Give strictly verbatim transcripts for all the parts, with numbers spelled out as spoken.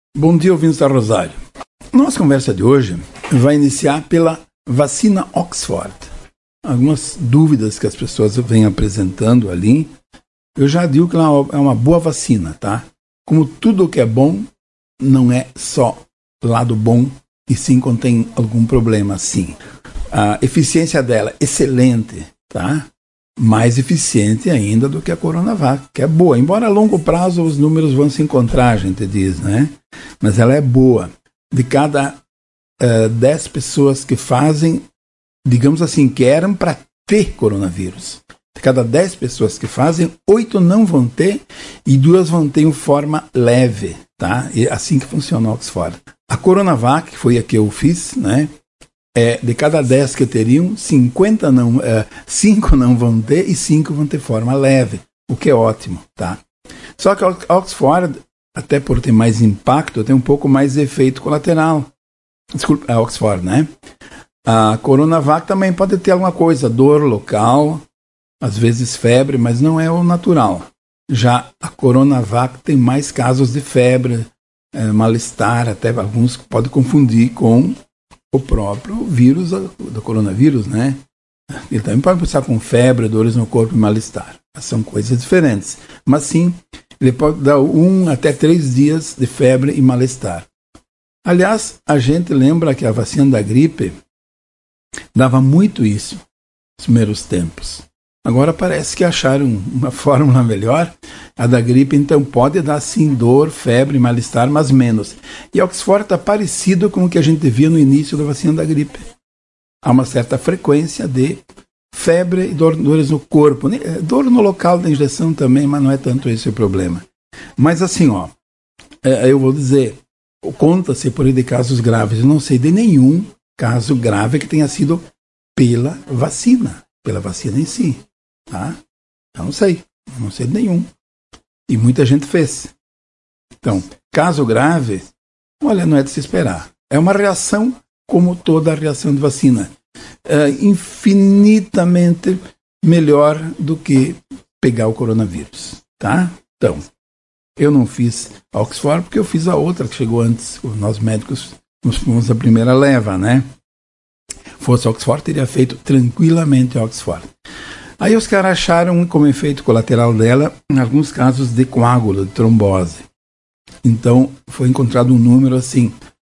Bom dia, ouvintes da Rosário. Nossa conversa de hoje vai iniciar pela vacina Oxford. Algumas dúvidas que as pessoas vêm apresentando ali. Eu já digo que ela é uma boa vacina, tá? Como tudo que é bom, não é só lado bom, e sim contém algum problema, sim. A eficiência dela é excelente, tá? Mais eficiente ainda do que a Coronavac, que é boa. Embora a longo prazo os números vão se encontrar, a gente diz, né? Mas ela é boa. De cada uh, dez pessoas que fazem, digamos assim, que eram para ter coronavírus. De cada dez pessoas que fazem, oito não vão ter e duas vão ter em forma leve, tá? E assim que funciona o Oxford. A Coronavac, que foi a que eu fiz, né? É, de cada dez que teriam, cinquenta não, é, cinco não vão ter e cinco vão ter forma leve, o que é ótimo, tá? Só que a Oxford, até por ter mais impacto, tem um pouco mais de efeito colateral. Desculpa, a Oxford, né? A Coronavac também pode ter alguma coisa, dor local, às vezes febre, mas não é o natural. Já a Coronavac tem mais casos de febre, é, mal-estar, até alguns podem confundir com o próprio vírus do coronavírus, né? Ele também pode passar com febre, dores no corpo e mal-estar. São coisas diferentes. Mas sim, ele pode dar um até três dias de febre e mal-estar. Aliás, a gente lembra que a vacina da gripe dava muito isso nos primeiros tempos. Agora parece que acharam uma fórmula melhor. A da gripe, então, pode dar sim dor, febre, mal-estar, mas menos. E a Oxford está parecido com o que a gente via no início da vacina da gripe. Há uma certa frequência de febre e dor, dores no corpo. Dor no local da injeção também, mas não é tanto esse o problema. Mas assim, ó, eu vou dizer, conta-se por aí de casos graves. Eu não sei de nenhum caso grave que tenha sido pela vacina, pela vacina em si. Tá? Eu não sei, eu não sei de nenhum. E muita gente fez. Então, caso grave, olha, não é de se esperar. É uma reação como toda a reação de vacina. É infinitamente melhor do que pegar o coronavírus. Tá? Então, eu não fiz a Oxford porque eu fiz a outra que chegou antes. Nós médicos nós fomos a primeira leva, né? Fosse a Oxford, teria feito tranquilamente a Oxford. Aí os caras acharam como efeito colateral dela, em alguns casos, de coágulo, de trombose. Então, foi encontrado um número assim,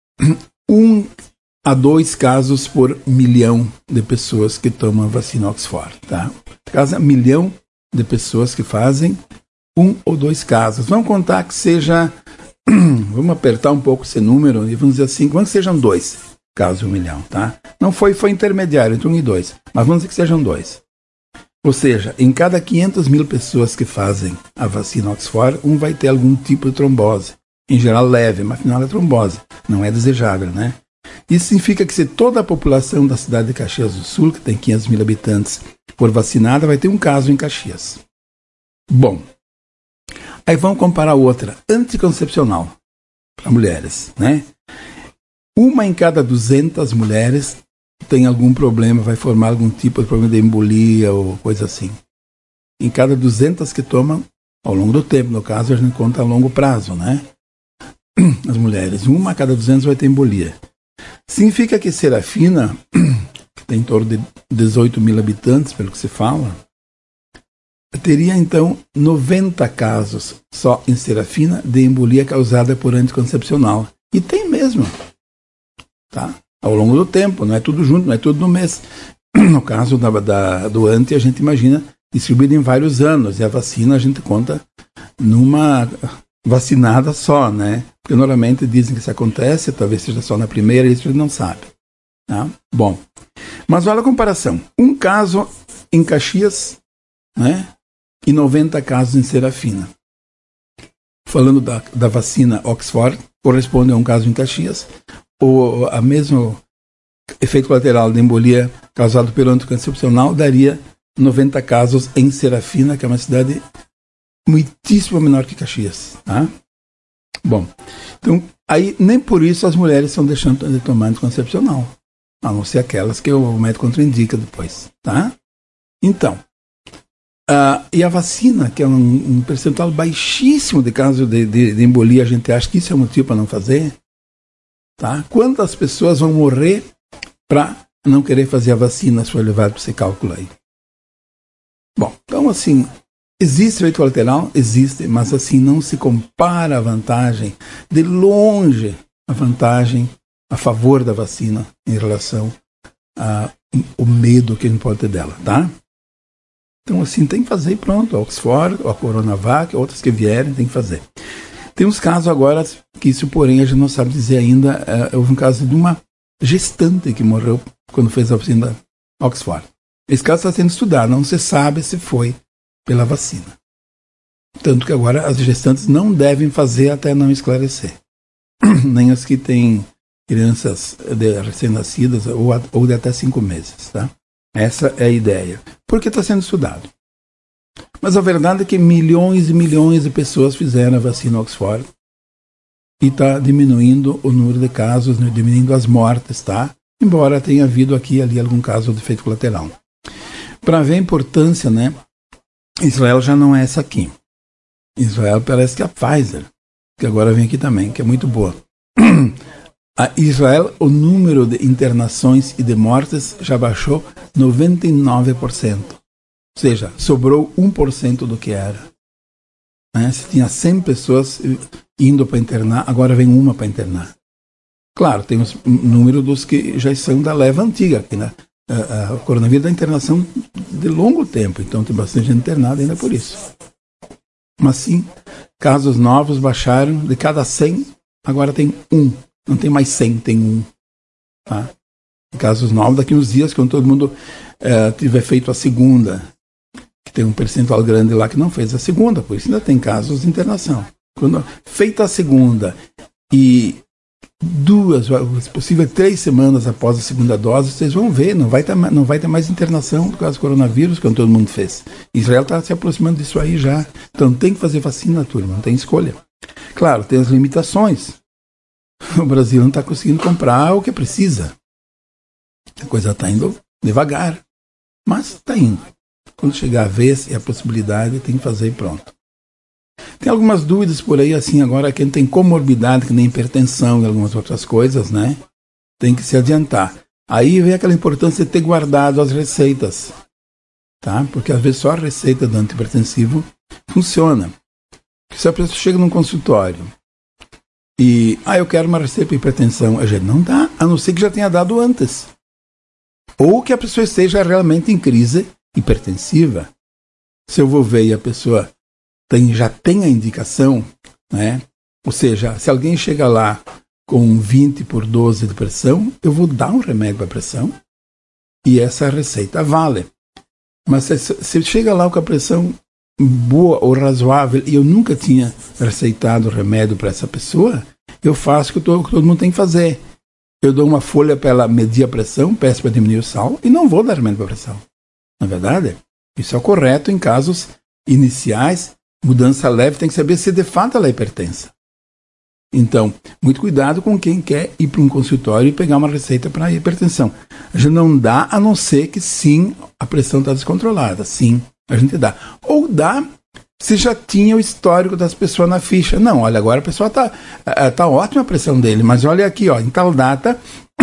um a dois casos por milhão de pessoas que tomam a vacina Oxford, tá? Caso, milhão de pessoas que fazem um ou dois casos. Vamos contar que seja, vamos apertar um pouco esse número e vamos dizer assim, vamos que sejam dois casos um milhão, tá? Não foi, foi intermediário, entre um e dois, mas vamos dizer que sejam dois. Ou seja, em cada quinhentas mil pessoas que fazem a vacina Oxford, um vai ter algum tipo de trombose. Em geral leve, mas afinal é trombose. Não é desejável, né? Isso significa que se toda a população da cidade de Caxias do Sul, que tem quinhentos mil habitantes, for vacinada, vai ter um caso em Caxias. Bom, aí vamos comparar outra, anticoncepcional, para mulheres, né? Uma em cada duzentas mulheres tem algum problema, vai formar algum tipo de problema de embolia ou coisa assim. Em cada duzentas que tomam, ao longo do tempo, no caso a gente conta a longo prazo, né? As mulheres, uma a cada duzentas vai ter embolia. Significa que Serafina, que tem em torno de dezoito mil habitantes, pelo que se fala, teria então noventa casos só em Serafina de embolia causada por anticoncepcional. E tem mesmo, tá? Ao longo do tempo, não é tudo junto, não é tudo no mês. No caso da, da, do anti, a gente imagina distribuído em vários anos, e a vacina a gente conta numa vacinada só, né? Porque normalmente dizem que isso acontece, talvez seja só na primeira, isso a gente não sabe. Tá? Bom, mas olha a comparação. Um caso em Caxias, né? E noventa casos em Serafina. Falando da, da vacina Oxford, corresponde a um caso em Caxias, ou a mesmo efeito colateral de embolia causado pelo anticoncepcional daria noventa casos em Serafina, que é uma cidade muitíssimo menor que Caxias, tá? Bom, então, aí nem por isso as mulheres estão deixando de tomar anticoncepcional, a não ser aquelas que o médico contraindica depois, tá? Então, Uh, e a vacina, que é um, um percentual baixíssimo de casos de, de, de embolia, a gente acha que isso é motivo para não fazer. Tá? Quantas pessoas vão morrer para não querer fazer a vacina, se for levado para esse cálculo aí? Bom, então assim, existe efeito colateral? Existe, mas assim, não se compara a vantagem, de longe, a vantagem a favor da vacina em relação ao medo que a gente pode ter dela, tá? Então, assim, tem que fazer e pronto. A Oxford, a Coronavac, outras que vierem, tem que fazer. Tem uns casos agora que isso, porém, a gente não sabe dizer ainda. É, houve um caso de uma gestante que morreu quando fez a vacina da Oxford. Esse caso está sendo estudado, não se sabe se foi pela vacina. Tanto que agora as gestantes não devem fazer até não esclarecer. Nem as que têm crianças de recém-nascidas ou, ou de até cinco meses, tá? Essa é a ideia. Porque está sendo estudado. Mas a verdade é que milhões e milhões de pessoas fizeram a vacina Oxford e está diminuindo o número de casos, né, diminuindo as mortes, tá? Embora tenha havido aqui e ali algum caso de efeito colateral. Para ver a importância, né? Israel já não é essa aqui. Israel parece que é a Pfizer, que agora vem aqui também, que é muito boa. A Israel, o número de internações e de mortes já baixou noventa e nove por cento. Ou seja, sobrou um por cento do que era. Né? Se tinha cem pessoas indo para internar, agora vem uma para internar. Claro, tem o número dos que já são da leva antiga. Aqui, né? a, a, o coronavírus da internação de longo tempo, então tem bastante gente internada ainda por isso. Mas sim, casos novos baixaram, de cada cem, agora tem um. Não tem mais cem, tem um. Tá? Casos novos, daqui uns dias, quando todo mundo uh, tiver feito a segunda, que tem um percentual grande lá que não fez a segunda, por isso ainda tem casos de internação. Quando feita a segunda e duas, se possível, três semanas após a segunda dose, vocês vão ver, não vai ter, não vai ter mais internação por causa do coronavírus, como todo mundo fez. Israel está se aproximando disso aí já. Então tem que fazer vacina, turma, não tem escolha. Claro, tem as limitações. O Brasil não está conseguindo comprar o que precisa. A coisa está indo devagar, mas está indo. Quando chegar a vez e a possibilidade, tem que fazer e pronto. Tem algumas dúvidas por aí, assim, agora quem tem comorbidade, que nem hipertensão e algumas outras coisas, né? Tem que se adiantar. Aí vem aquela importância de ter guardado as receitas, tá? Porque às vezes só a receita do antihipertensivo funciona. Se a pessoa chega num consultório e, ah, eu quero uma receita para hipertensão, a gente não dá, a não ser que já tenha dado antes. Ou que a pessoa esteja realmente em crise hipertensiva. Se eu vou ver e a pessoa tem, já tem a indicação, né? Ou seja, se alguém chega lá com vinte por doze de pressão, eu vou dar um remédio para pressão e essa receita vale. Mas se, se chega lá com a pressão boa ou razoável e eu nunca tinha receitado remédio para essa pessoa, eu faço o que todo, todo mundo tem que fazer. Eu dou uma folha para ela medir a pressão, peço para diminuir o sal e não vou dar remédio para pressão. Na verdade, isso é o correto em casos iniciais. Mudança leve, tem que saber se de fato ela é hipertensa. Então, muito cuidado com quem quer ir para um consultório e pegar uma receita para hipertensão. A gente não dá, a não ser que sim, a pressão está descontrolada. Sim, a gente dá. Ou dá se já tinha o histórico das pessoas na ficha. Não, olha, agora a pessoa está tá ótima a pressão dele, mas olha aqui, ó, em tal data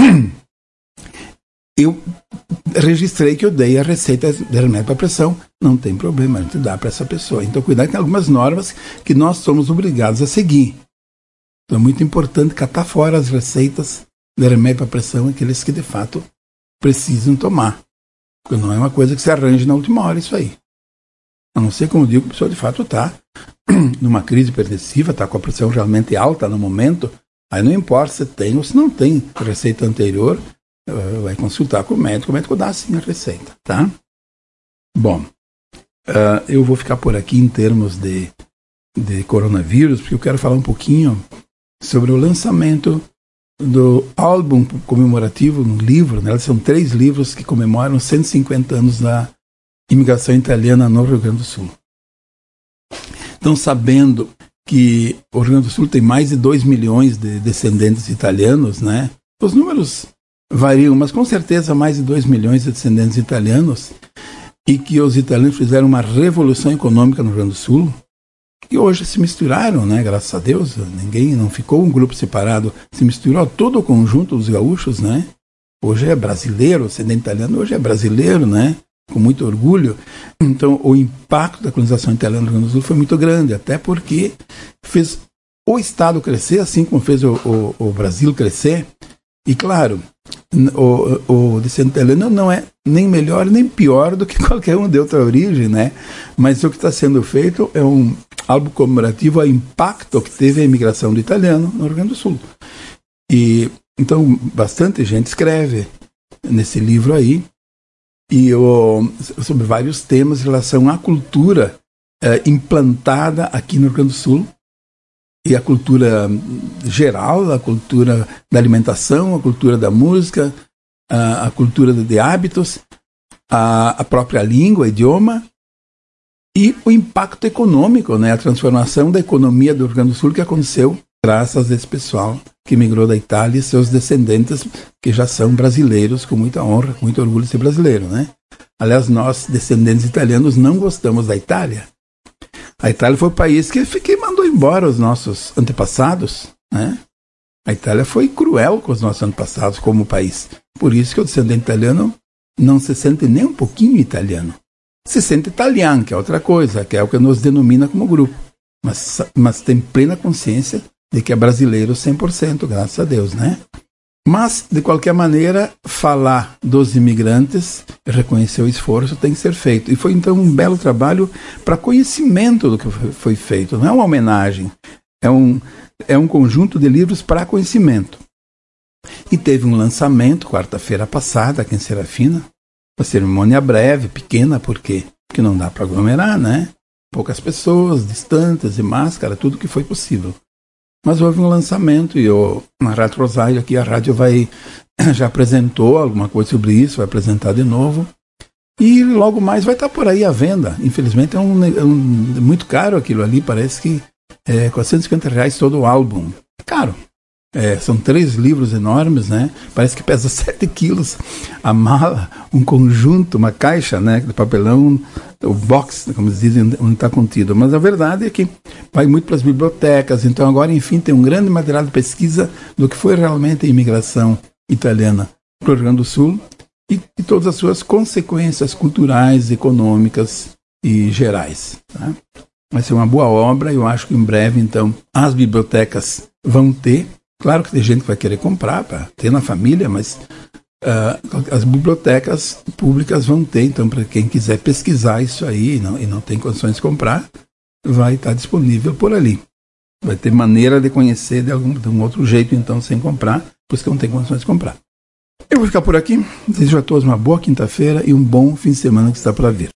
eu registrei que eu dei a receita de remédio para pressão. Não tem problema, a gente dá para essa pessoa. Então, cuidado, tem algumas normas que nós somos obrigados a seguir. Então, é muito importante catar fora as receitas de remédio para pressão, aqueles que de fato precisam tomar. Porque não é uma coisa que se arranje na última hora isso aí. A não ser, como eu digo, que a pessoa de fato está numa crise hipertensiva, está com a pressão realmente alta no momento, aí não importa se tem ou se não tem receita anterior, vai consultar com o médico, o médico dá sim a receita, tá? Bom, uh, eu vou ficar por aqui em termos de, de coronavírus, porque eu quero falar um pouquinho sobre o lançamento do álbum comemorativo, um livro, né? São três livros que comemoram cento e cinquenta anos da imigração italiana no Rio Grande do Sul. Então, sabendo que o Rio Grande do Sul tem mais de dois milhões de descendentes italianos, né? Os números variam, mas com certeza mais de dois milhões de descendentes italianos. e que os italianos fizeram uma revolução econômica no Rio Grande do Sul, e hoje se misturaram, né? Graças a Deus, ninguém, não ficou um grupo separado, se misturou todo o conjunto dos gaúchos, né? Hoje é brasileiro, o descendente italiano hoje é brasileiro, né? Com muito orgulho. Então, o impacto da colonização italiana no Rio Grande do Sul foi muito grande, até porque fez o Estado crescer, assim como fez o, o, o Brasil crescer. E, claro, o, o descendente italiano não é nem melhor nem pior do que qualquer um de outra origem, né? Mas o que está sendo feito é um álbum comemorativo ao impacto que teve a imigração do italiano no Rio Grande do Sul. E, então, bastante gente escreve nesse livro aí, e o, sobre vários temas em relação à cultura eh, implantada aqui no Rio Grande do Sul, e a cultura geral, a cultura da alimentação, a cultura da música, a, a cultura de hábitos, a, a própria língua, idioma, e o impacto econômico, né, a transformação da economia do Rio Grande do Sul que aconteceu graças a esse pessoal que migrou da Itália e seus descendentes, que já são brasileiros, com muita honra, com muito orgulho de ser brasileiro, né? Aliás, nós, descendentes italianos, não gostamos da Itália. A Itália foi o país que, que mandou embora os nossos antepassados, né? A Itália foi cruel com os nossos antepassados como país. Por isso que o descendente italiano não se sente nem um pouquinho italiano. Se sente italiano, que é outra coisa, que é o que nos denomina como grupo. Mas, mas tem plena consciência de que é brasileiro cem por cento, graças a Deus, né? Mas, de qualquer maneira, falar dos imigrantes, reconhecer o esforço, tem que ser feito. E foi, então, um belo trabalho para conhecimento do que foi feito. Não é uma homenagem, é um, é um conjunto de livros para conhecimento. E teve um lançamento, quarta-feira passada, aqui em Serafina, uma cerimônia breve, pequena, porque, porque não dá para aglomerar, né? Poucas pessoas, distantes, e máscara, tudo que foi possível. Mas houve um lançamento e o, na Rádio Rosário aqui, a rádio vai, já apresentou alguma coisa sobre isso, vai apresentar de novo. E logo mais vai estar por aí à venda. Infelizmente é, um, é um, muito caro aquilo ali, parece que é quatrocentos e cinquenta reais todo o álbum. Caro. É, são três livros enormes, né? Parece que pesa sete quilos a mala, um conjunto, uma caixa, né, de papelão, o box, como eles dizem, onde está contido. Mas a verdade é que vai muito para as bibliotecas. Então agora, enfim, tem um grande material de pesquisa do que foi realmente a imigração italiana para o Rio Grande do Sul e, e todas as suas consequências culturais, econômicas e gerais. Tá? Vai ser uma boa obra. Eu acho que em breve, então, as bibliotecas vão ter. Claro que tem gente que vai querer comprar para ter na família, mas uh, as bibliotecas públicas vão ter, então, para quem quiser pesquisar isso aí e não, e não tem condições de comprar, vai estar disponível por ali. Vai ter maneira de conhecer de, algum, de um outro jeito, então, sem comprar, pois que não tem condições de comprar. Eu vou ficar por aqui. Desejo a todos uma boa quinta-feira e um bom fim de semana que está para vir.